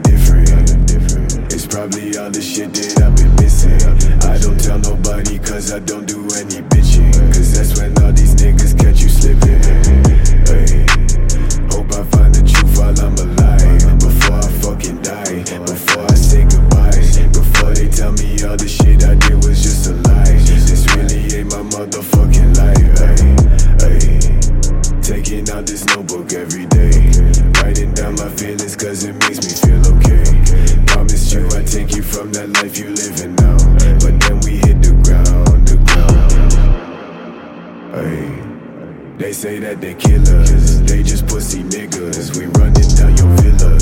different. It's probably all the shit that I've been missing. I don't tell nobody cause I don't do any bitching, cause that's when all these niggas catch you slipping. Ay, hope I find the truth while I'm alive, before I fucking die, before I say goodbye, before they tell me all the shit I did was just a lie. This really ain't my motherfucking life. Ay, taking out this notebook every day, writing down my feelings cause it makes me feel okay. Promised you I'd take you from that life you living now, but then we hit the ground. Ay, they say that they killers, they just pussy niggas. We running down your villas.